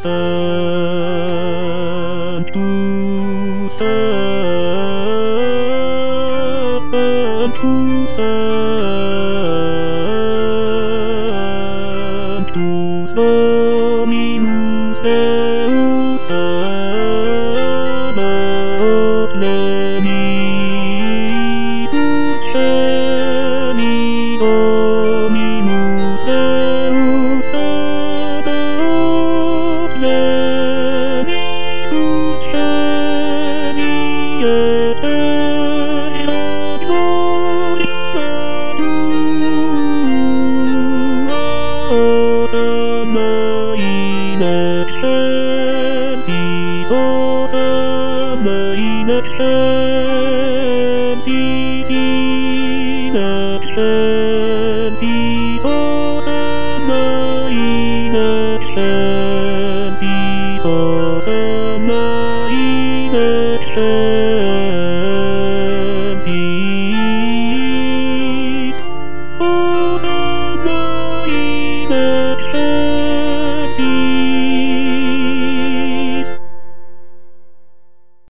Sanctus Dominus Deus Sabaoth Lenis Uccelli Dominus Deus Sabaoth Lenis Uccelli et terra gloria tua in excelsis in excelsis in excelsis in excelsis in excelsis